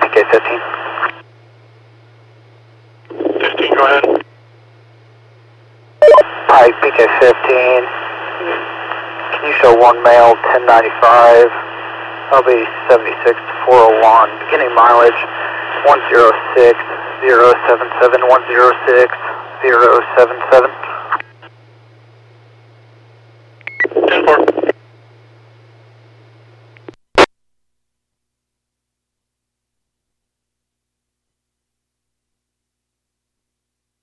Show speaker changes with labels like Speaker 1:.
Speaker 1: PK15.
Speaker 2: 15, go ahead.
Speaker 1: Pike PK15. Can you show one male 1095? That'll be 76 to 401. Beginning mileage 106 077 106 077.